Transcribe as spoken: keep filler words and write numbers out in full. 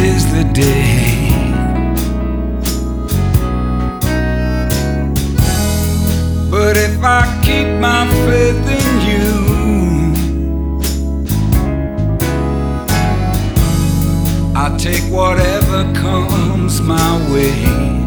is the day. But if I keep my faith in you, I'll take whatever comes my way.